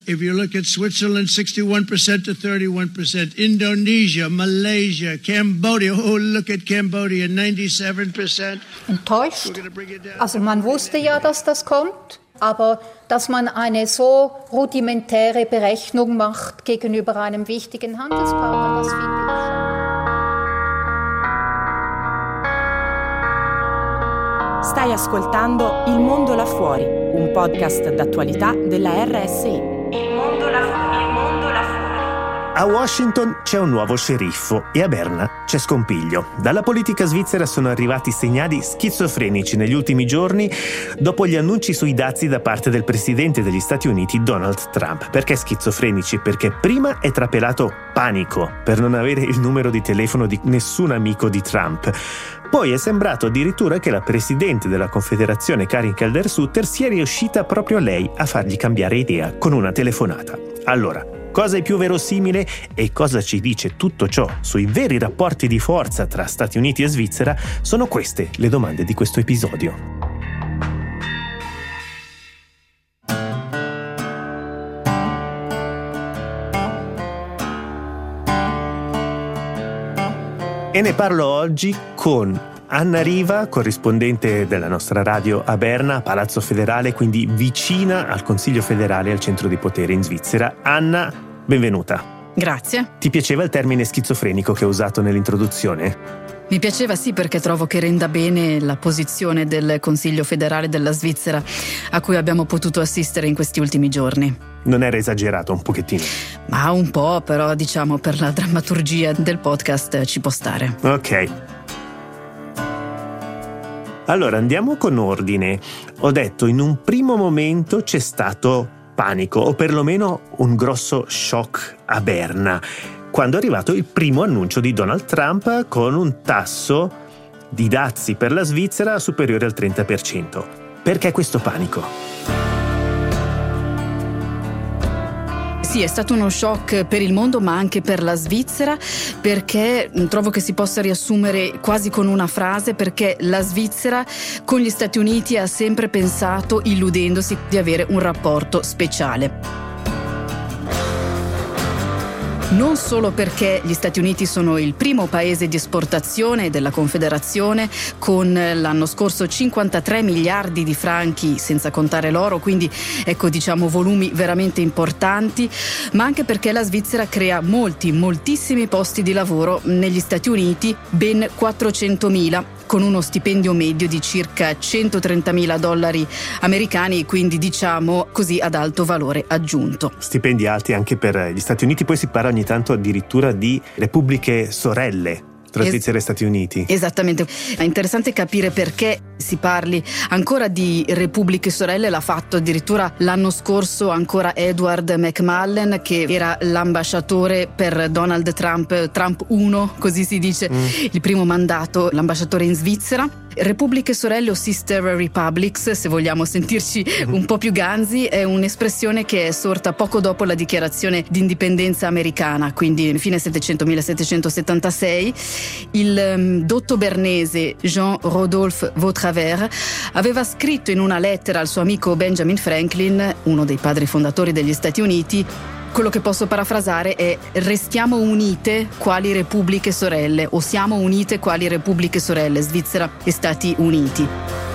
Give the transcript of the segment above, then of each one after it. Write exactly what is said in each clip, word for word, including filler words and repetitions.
If you look at Switzerland, sixty-one percent to thirty-one percent. Indonesia, Malaysia, Cambodia. Oh, look at Cambodia, ninety-seven percent. Enttäuscht? Also man wusste ja, dass das kommt, aber dass man eine so rudimentäre Berechnung macht gegenüber einem wichtigen Handelspartner, das finde ich schon. Stai ascoltando Il Mondo Là Fuori, un podcast d'attualità della R S I. Il mondo là fuori, il mondo là fuori. A Washington c'è un nuovo sceriffo e a Berna c'è scompiglio. Dalla politica svizzera sono arrivati segnali schizofrenici negli ultimi giorni dopo gli annunci sui dazi da parte del presidente degli Stati Uniti Donald Trump. Perché schizofrenici? Perché prima è trapelato panico per non avere il numero di telefono di nessun amico di Trump. Poi è sembrato addirittura che la presidente della Confederazione, Karin Kaldner-Sutter, sia riuscita proprio lei a fargli cambiare idea con una telefonata. Allora, cosa è più verosimile e cosa ci dice tutto ciò sui veri rapporti di forza tra Stati Uniti e Svizzera? Sono queste le domande di questo episodio. E ne parlo oggi con Anna Riva, corrispondente della nostra radio a Berna, Palazzo Federale, quindi vicina al Consiglio federale e al centro di potere in Svizzera. Anna, benvenuta. Grazie. Ti piaceva il termine schizofrenico che ho usato nell'introduzione? Mi piaceva sì, perché trovo che renda bene la posizione del Consiglio federale della Svizzera a cui abbiamo potuto assistere in questi ultimi giorni. Non era esagerato un pochettino? Ma un po', però diciamo per la drammaturgia del podcast ci può stare. Ok. Allora andiamo con ordine. Ho detto in un primo momento c'è stato panico, o perlomeno un grosso shock a Berna, quando è arrivato il primo annuncio di Donald Trump con un tasso di dazi per la Svizzera superiore al trenta per cento. Perché questo panico? Sì, è stato uno shock per il mondo, ma anche per la Svizzera, perché trovo che si possa riassumere quasi con una frase, perché la Svizzera con gli Stati Uniti ha sempre pensato, illudendosi, di avere un rapporto speciale. Non solo perché gli Stati Uniti sono il primo paese di esportazione della Confederazione, con l'anno scorso cinquantatré miliardi di franchi, senza contare l'oro, quindi ecco diciamo volumi veramente importanti, ma anche perché la Svizzera crea molti, moltissimi posti di lavoro negli Stati Uniti, ben quattrocentomila, con uno stipendio medio di circa centotrentamila dollari americani, quindi diciamo così ad alto valore aggiunto. Stipendi alti anche per gli Stati Uniti, poi si parla ogni tanto addirittura di repubbliche sorelle tra Svizzera es- e Stati Uniti. Esattamente, è interessante capire perché si parli ancora di repubbliche sorelle. L'ha fatto addirittura l'anno scorso ancora Edward McMullen, che era l'ambasciatore per Donald Trump, Trump uno, così si dice, mm. il primo mandato, l'ambasciatore in Svizzera. Repubbliche sorelle o sister republics, se vogliamo sentirci un po' più ganzi, è un'espressione che è sorta poco dopo la dichiarazione di indipendenza americana, quindi fine settecento millesettecentosettantasei. Il um, dotto bernese Jean-Rodolphe Vautravers aveva scritto in una lettera al suo amico Benjamin Franklin, uno dei padri fondatori degli Stati Uniti, quello che posso parafrasare è: restiamo unite quali repubbliche sorelle, o siamo unite quali repubbliche sorelle, Svizzera e Stati Uniti.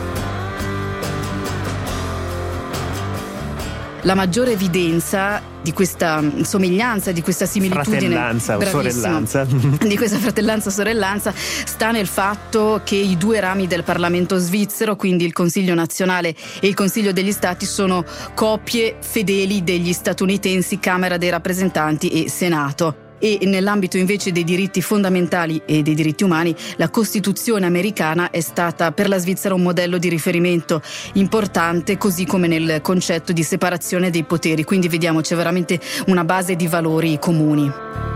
La maggiore evidenza di questa somiglianza, di questa similitudine, fratellanza o sorellanza, di questa fratellanza sorellanza, sta nel fatto che i due rami del Parlamento svizzero, quindi il Consiglio nazionale e il Consiglio degli Stati, sono coppie fedeli degli statunitensi Camera dei rappresentanti e Senato. E nell'ambito invece dei diritti fondamentali e dei diritti umani, la Costituzione americana è stata per la Svizzera un modello di riferimento importante, così come nel concetto di separazione dei poteri. Quindi vediamo c'è veramente una base di valori comuni.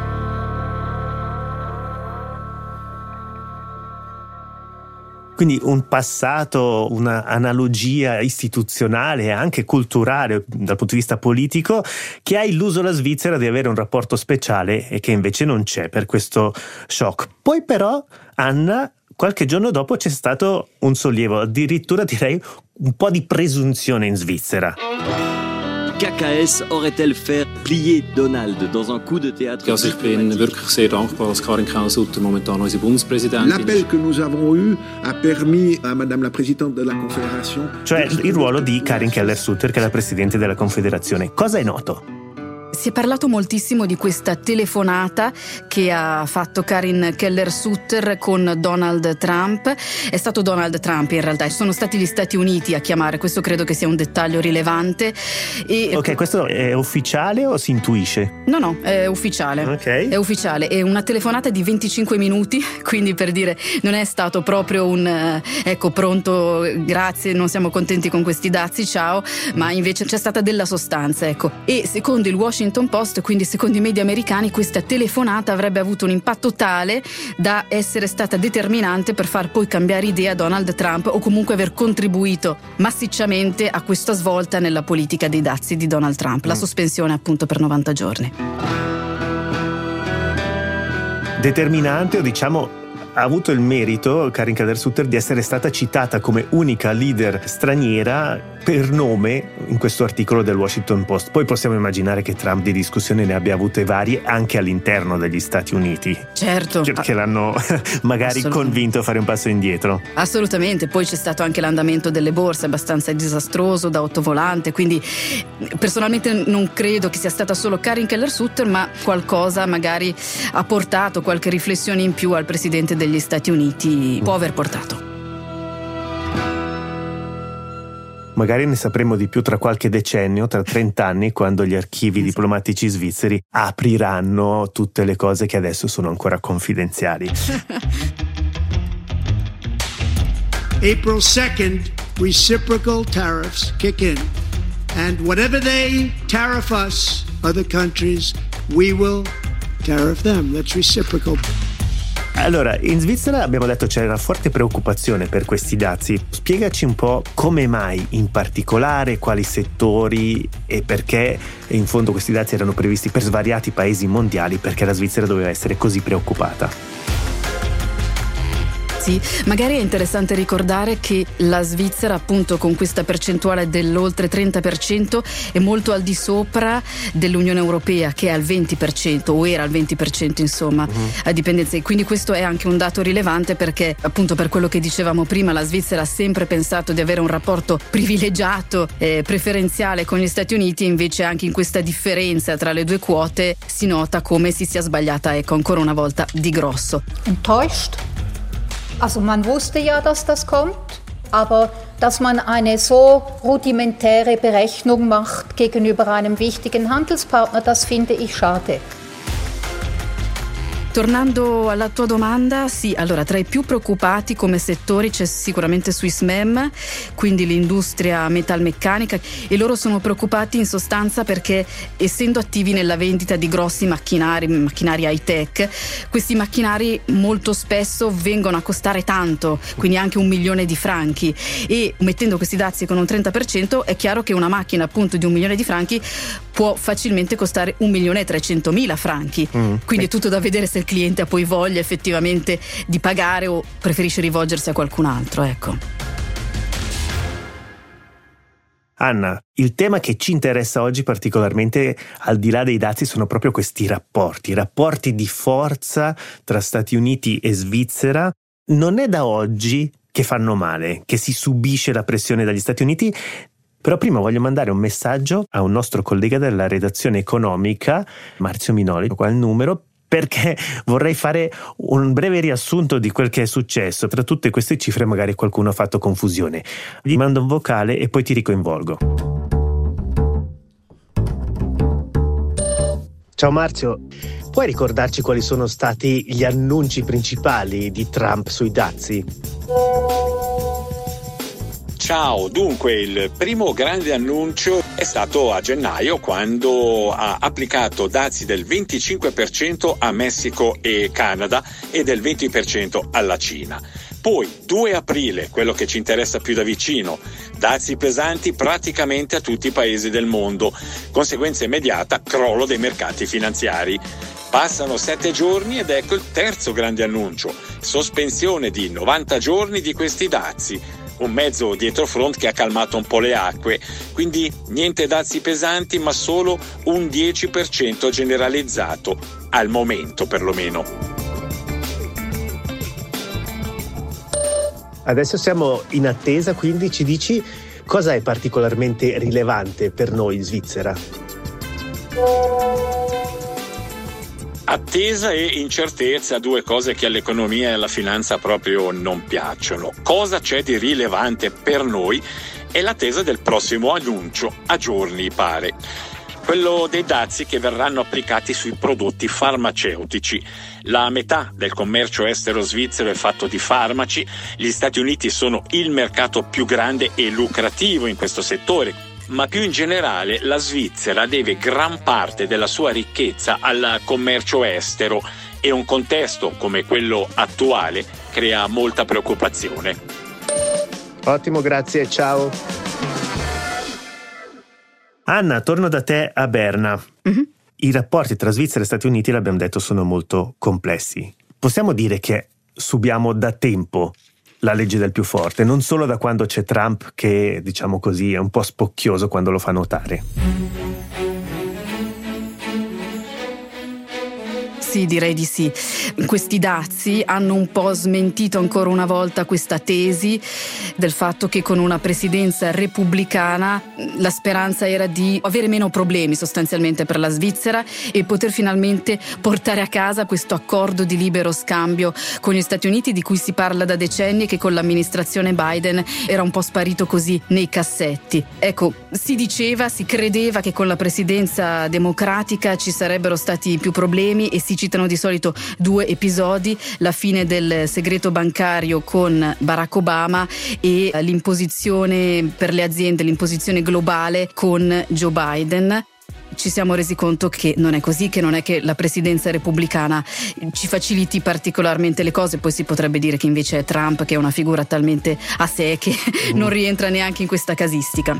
Quindi un passato, una analogia istituzionale e anche culturale dal punto di vista politico che ha illuso la Svizzera di avere un rapporto speciale e che invece non c'è per questo shock. Poi però, Anna, qualche giorno dopo c'è stato un sollievo, addirittura direi un po' di presunzione in Svizzera. K K S aurait-elle fait plier Donald dans un coup de théâtre? Also ich bin wirklich sehr dankbar, dass Karin Keller-Sutter momentan unsere Bundespräsidentin ist. L'appel que nous avons eu a permis à Madame la Présidente de la Confédération, cioè il ruolo di Karin Keller-Sutter, che è la Presidente della Confederazione. Cosa è noto? Si è parlato moltissimo di questa telefonata che ha fatto Karin Keller-Sutter con Donald Trump. È stato Donald Trump in realtà, sono stati gli Stati Uniti a chiamare, questo credo che sia un dettaglio rilevante. E... Ok, questo è ufficiale o si intuisce? No, no, è ufficiale. Ok. È ufficiale, è una telefonata di venticinque minuti, quindi per dire non è stato proprio un ecco pronto, grazie, non siamo contenti con questi dazi, ciao, ma invece c'è stata della sostanza, ecco. E secondo il Washington Post, quindi secondo i media americani, questa telefonata avrebbe avuto un impatto tale da essere stata determinante per far poi cambiare idea a Donald Trump, o comunque aver contribuito massicciamente a questa svolta nella politica dei dazi di Donald Trump, la sospensione appunto per novanta giorni. Determinante, o diciamo ha avuto il merito, Karin Keller-Sutter, di essere stata citata come unica leader straniera per nome in questo articolo del Washington Post. Poi possiamo immaginare che Trump di discussioni ne abbia avute varie anche all'interno degli Stati Uniti. Certo. Che, che l'hanno magari convinto a fare un passo indietro. Assolutamente, poi c'è stato anche l'andamento delle borse abbastanza disastroso da ottovolante, quindi personalmente non credo che sia stata solo Karin Keller-Sutter, ma qualcosa magari ha portato, qualche riflessione in più al Presidente degli Stati Uniti può aver portato. Magari ne sapremo di più tra qualche decennio, tra trent'anni, quando gli archivi diplomatici svizzeri apriranno tutte le cose che adesso sono ancora confidenziali. April second, reciprocal tariffs kick in. And whatever they tariff us, other countries, we will tariff them. That's reciprocal. Allora, in Svizzera abbiamo detto c'è una forte preoccupazione per questi dazi. Spiegaci un po' come mai in particolare, quali settori e perché in fondo questi dazi erano previsti per svariati paesi mondiali, perché la Svizzera doveva essere così preoccupata. Sì, magari è interessante ricordare che la Svizzera appunto con questa percentuale dell'oltre trenta per cento è molto al di sopra dell'Unione Europea, che è al venti per cento o era al venti per cento insomma, uh-huh. a dipendenza, e quindi questo è anche un dato rilevante, perché appunto per quello che dicevamo prima la Svizzera ha sempre pensato di avere un rapporto privilegiato, eh, preferenziale con gli Stati Uniti, e invece anche in questa differenza tra le due quote si nota come si sia sbagliata, ecco, ancora una volta di grosso. Enttäuscht? Also man wusste ja, dass das kommt, aber dass man eine so rudimentäre Berechnung macht gegenüber einem wichtigen Handelspartner, das finde ich schade. Tornando alla tua domanda, sì, allora tra i più preoccupati come settori c'è sicuramente Swissmem, quindi l'industria metalmeccanica, e loro sono preoccupati in sostanza perché essendo attivi nella vendita di grossi macchinari, macchinari high tech, questi macchinari molto spesso vengono a costare tanto, quindi anche un milione di franchi, e mettendo questi dazi con un trenta per cento è chiaro che una macchina appunto di un milione di franchi può facilmente costare un milione e trecentomila franchi, mm. quindi è tutto da vedere se il cliente ha poi voglia effettivamente di pagare o preferisce rivolgersi a qualcun altro, ecco. Anna, il tema che ci interessa oggi particolarmente, al di là dei dazi, sono proprio questi rapporti, rapporti di forza tra Stati Uniti e Svizzera. Non è da oggi che fanno male, che si subisce la pressione dagli Stati Uniti. Però prima voglio mandare un messaggio a un nostro collega della redazione economica, Marzio Minoli, qua il numero, perché vorrei fare un breve riassunto di quel che è successo. Tra tutte queste cifre magari qualcuno ha fatto confusione. Gli mando un vocale e poi ti ricoinvolgo. Ciao Marzio, puoi ricordarci quali sono stati gli annunci principali di Trump sui dazi? Ciao, dunque il primo grande annuncio è stato a gennaio, quando ha applicato dazi del venticinque per cento a Messico e Canada e del venti per cento alla Cina. Poi due aprile, quello che ci interessa più da vicino, dazi pesanti praticamente a tutti i paesi del mondo, conseguenza immediata crollo dei mercati finanziari. Passano sette giorni ed ecco il terzo grande annuncio, sospensione di novanta giorni di questi dazi. un mezzo dietrofront che ha calmato un po' le acque, quindi niente dazi pesanti ma solo un dieci per cento generalizzato, al momento perlomeno. Adesso siamo in attesa, quindi ci dici cosa è particolarmente rilevante per noi in Svizzera? Attesa e incertezza, due cose che all'economia e alla finanza proprio non piacciono. Cosa c'è di rilevante per noi è l'attesa del prossimo annuncio, a giorni pare. Quello dei dazi che verranno applicati sui prodotti farmaceutici. La metà del commercio estero svizzero è fatto di farmaci, gli Stati Uniti sono il mercato più grande e lucrativo in questo settore. Ma più in generale la Svizzera deve gran parte della sua ricchezza al commercio estero e un contesto come quello attuale crea molta preoccupazione. Ottimo, grazie, ciao. Anna, torno da te a Berna. Mm-hmm. I rapporti tra Svizzera e Stati Uniti, l'abbiamo detto, sono molto complessi. Possiamo dire che subiamo da tempo la legge del più forte, non solo da quando c'è Trump che, diciamo così, è un po' spocchioso quando lo fa notare. Sì, direi di sì. Questi dazi hanno un po' smentito ancora una volta questa tesi del fatto che con una presidenza repubblicana la speranza era di avere meno problemi sostanzialmente per la Svizzera e poter finalmente portare a casa questo accordo di libero scambio con gli Stati Uniti di cui si parla da decenni e che con l'amministrazione Biden era un po' sparito così nei cassetti. Ecco, si diceva, si credeva che con la presidenza democratica ci sarebbero stati più problemi e si citano di solito due episodi: la fine del segreto bancario con Barack Obama e l'imposizione per le aziende, l'imposizione globale con Joe Biden. Ci siamo resi conto che non è così, che non è che la presidenza repubblicana ci faciliti particolarmente le cose. Poi si potrebbe dire che invece è Trump, che è una figura talmente a sé che mm. non rientra neanche in questa casistica.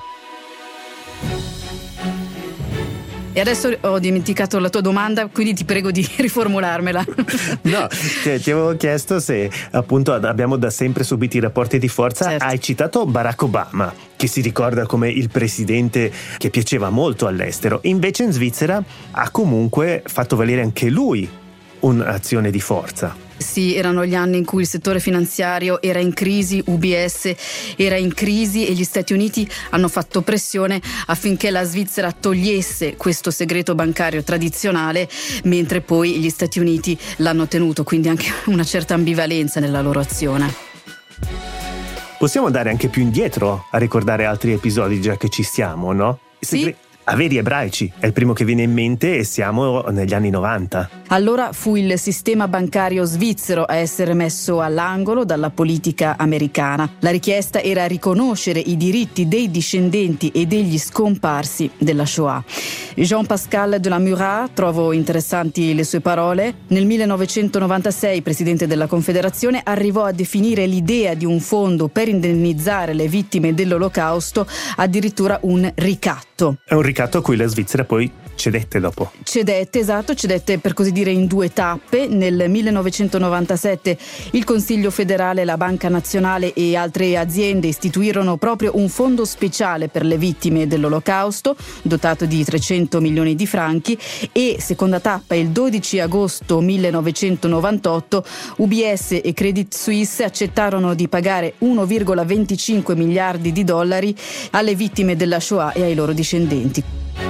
E adesso ho dimenticato la tua domanda, quindi ti prego di riformularmela. No, ti, ti avevo chiesto se appunto abbiamo da sempre subito i rapporti di forza. Certo. Hai citato Barack Obama, che si ricorda come il presidente che piaceva molto all'estero. Invece in Svizzera ha comunque fatto valere anche lui un'azione di forza. Sì, erano gli anni in cui il settore finanziario era in crisi, U B S era in crisi e gli Stati Uniti hanno fatto pressione affinché la Svizzera togliesse questo segreto bancario tradizionale, mentre poi gli Stati Uniti l'hanno tenuto, quindi anche una certa ambivalenza nella loro azione. Possiamo andare anche più indietro a ricordare altri episodi, già che ci siamo, no? Sì. Averi ebraici è il primo che viene in mente e siamo negli anni novanta. Allora fu il sistema bancario svizzero a essere messo all'angolo dalla politica americana. La richiesta era riconoscere i diritti dei discendenti e degli scomparsi della Shoah. Jean-Pascal de la Murat, trovo interessanti le sue parole, nel millenovecentonovantasei, presidente della Confederazione, arrivò a definire l'idea di un fondo per indennizzare le vittime dell'Olocausto addirittura un ricatto. È un ricatto a cui la Svizzera poi cedette dopo. Cedette, esatto, cedette per così dire in due tappe. Nel millenovecentonovantasette il Consiglio federale, la Banca Nazionale e altre aziende istituirono proprio un fondo speciale per le vittime dell'Olocausto, dotato di trecento milioni di franchi, e seconda tappa il dodici agosto millenovecentonovantotto U B S e Credit Suisse accettarono di pagare uno virgola venticinque miliardi di dollari alle vittime della Shoah e ai loro discendenti.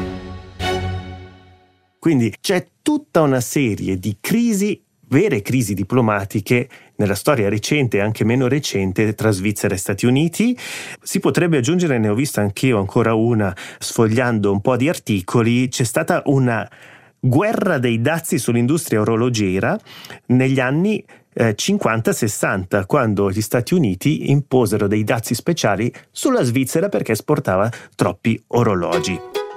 Quindi c'è tutta una serie di crisi, vere crisi diplomatiche nella storia recente e anche meno recente tra Svizzera e Stati Uniti. Si potrebbe aggiungere, ne ho vista anch'io ancora una sfogliando un po' di articoli, c'è stata una guerra dei dazi sull'industria orologiera negli anni eh, cinquanta sessanta, quando gli Stati Uniti imposero dei dazi speciali sulla Svizzera perché esportava troppi orologi.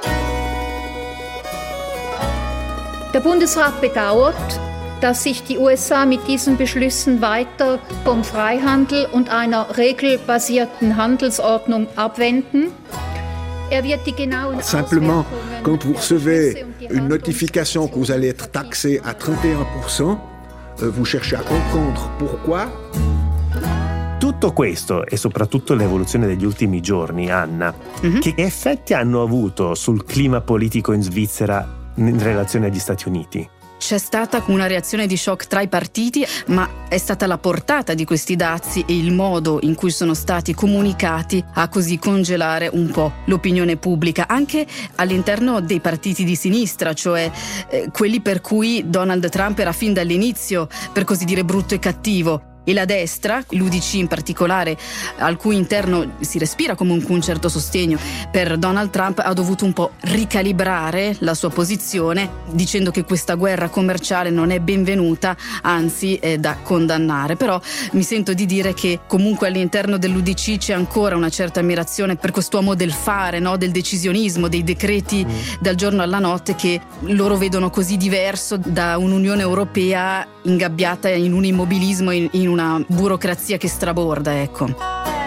Der Bundesrat bedauert, dass sich die U S A mit diesen Beschlüssen weiter vom Freihandel und einer regelbasierten Handelsordnung abwenden. Er wird die genauen Simplement, quand vous recevez une notification que vous allez être taxé à trente et un pour cent, vous cherchez à comprendre pourquoi. Tutto Tutto questo e soprattutto l'evoluzione degli ultimi giorni, Anna, mm-hmm. che effetti hanno avuto sul clima politico in Svizzera in relazione agli Stati Uniti? C'è stata una reazione di shock tra i partiti, ma è stata la portata di questi dazi e il modo in cui sono stati comunicati a così congelare un po' l'opinione pubblica, anche all'interno dei partiti di sinistra, cioè eh, quelli per cui Donald Trump era fin dall'inizio, per così dire, brutto e cattivo. E la destra, l'U D C in particolare, al cui interno si respira comunque un certo sostegno per Donald Trump, ha dovuto un po' ricalibrare la sua posizione dicendo che questa guerra commerciale non è benvenuta, anzi è da condannare. Però mi sento di dire che comunque all'interno dell'U D C c'è ancora una certa ammirazione per quest'uomo del fare, no? Del decisionismo, dei decreti mm. dal giorno alla notte, che loro vedono così diverso da un'Unione Europea ingabbiata in un immobilismo, in, in una burocrazia che straborda, ecco.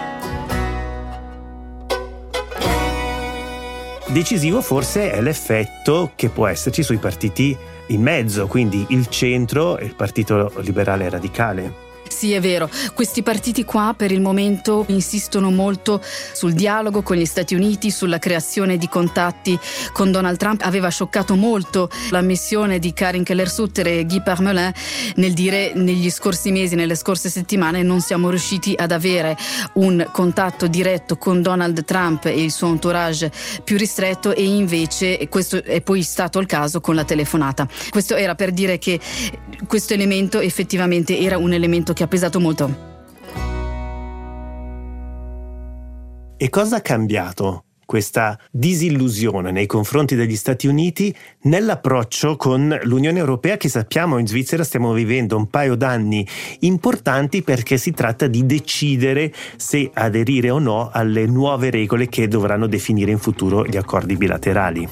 Decisivo forse è l'effetto che può esserci sui partiti in mezzo, quindi il centro e il Partito Liberale Radicale. Sì, è vero. Questi partiti qua per il momento insistono molto sul dialogo con gli Stati Uniti, sulla creazione di contatti con Donald Trump. Aveva scioccato molto l'ammissione di Karin Keller-Sutter e Guy Parmelin nel dire negli scorsi mesi, nelle scorse settimane, non siamo riusciti ad avere un contatto diretto con Donald Trump e il suo entourage più ristretto, e invece questo è poi stato il caso con la telefonata. Questo era per dire che questo elemento effettivamente era un elemento che ha pesato molto. E cosa ha cambiato questa disillusione nei confronti degli Stati Uniti nell'approccio con l'Unione Europea, che sappiamo in Svizzera stiamo vivendo un paio d'anni importanti perché si tratta di decidere se aderire o no alle nuove regole che dovranno definire in futuro gli accordi bilaterali.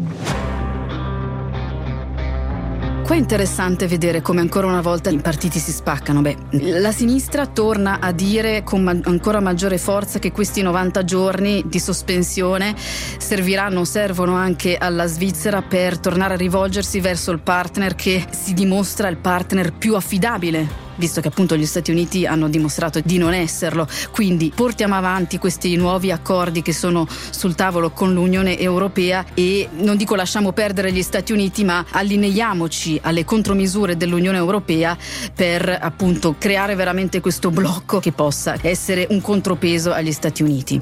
Qua è interessante vedere come ancora una volta i partiti si spaccano. Beh, la sinistra torna a dire con ma- ancora maggiore forza che questi novanta giorni di sospensione serviranno, servono anche alla Svizzera per tornare a rivolgersi verso il partner che si dimostra il partner più affidabile, visto che appunto gli Stati Uniti hanno dimostrato di non esserlo. Quindi portiamo avanti questi nuovi accordi che sono sul tavolo con l'Unione Europea e non dico lasciamo perdere gli Stati Uniti, ma allineiamoci alle contromisure dell'Unione Europea per appunto creare veramente questo blocco che possa essere un contropeso agli Stati Uniti.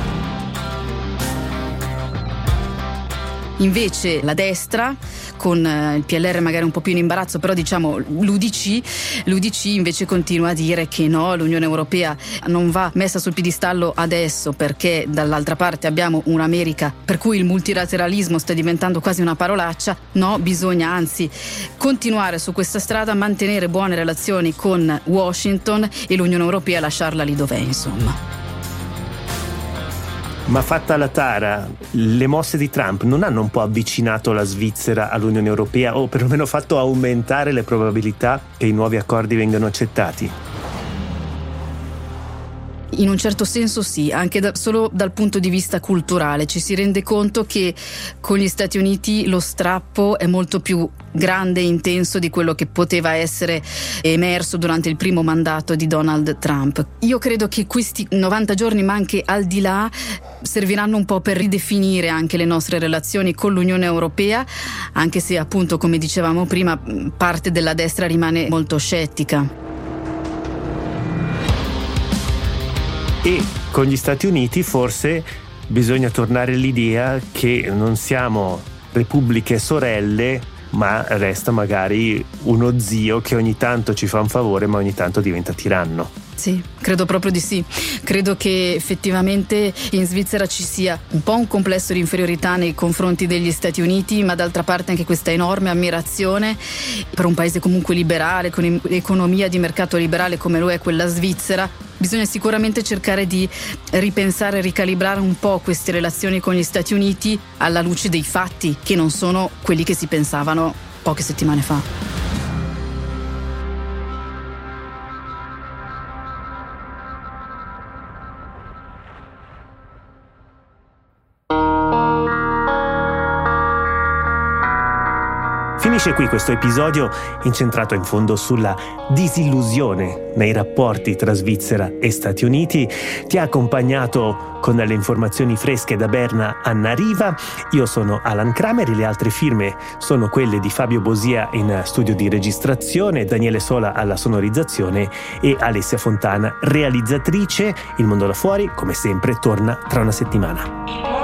Invece la destra, con il P L R magari un po' più in imbarazzo, però diciamo l'U D C, l'U D C invece continua a dire che no, l'Unione Europea non va messa sul piedistallo adesso perché dall'altra parte abbiamo un'America per cui il multilateralismo sta diventando quasi una parolaccia. No, bisogna anzi continuare su questa strada, mantenere buone relazioni con Washington e l'Unione Europea lasciarla lì dov'è, insomma. Ma fatta la tara, le mosse di Trump non hanno un po' avvicinato la Svizzera all'Unione Europea o perlomeno fatto aumentare le probabilità che i nuovi accordi vengano accettati? In un certo senso sì, anche da, solo dal punto di vista culturale. Ci si rende conto che con gli Stati Uniti lo strappo è molto più grande e intenso di quello che poteva essere emerso durante il primo mandato di Donald Trump. Io credo che questi novanta giorni, ma anche al di là, serviranno un po' per ridefinire anche le nostre relazioni con l'Unione Europea, anche se appunto, come dicevamo prima, parte della destra rimane molto scettica. E con gli Stati Uniti forse bisogna tornare all'idea che non siamo repubbliche sorelle, ma resta magari uno zio che ogni tanto ci fa un favore ma ogni tanto diventa tiranno. Sì, credo proprio di sì. Credo che effettivamente in Svizzera ci sia un po' un complesso di inferiorità nei confronti degli Stati Uniti, ma d'altra parte anche questa enorme ammirazione per un paese comunque liberale, con un'economia di mercato liberale come lo è quella svizzera. Bisogna sicuramente cercare di ripensare e ricalibrare un po' queste relazioni con gli Stati Uniti alla luce dei fatti, che non sono quelli che si pensavano poche settimane fa. Finisce qui questo episodio incentrato in fondo sulla disillusione nei rapporti tra Svizzera e Stati Uniti. Ti ha accompagnato con le informazioni fresche da Berna Anna Riva. Io sono Alan Kramer, le altre firme sono quelle di Fabio Bosia in studio di registrazione, Daniele Sola alla sonorizzazione e Alessia Fontana realizzatrice. Il mondo là fuori, come sempre, torna tra una settimana.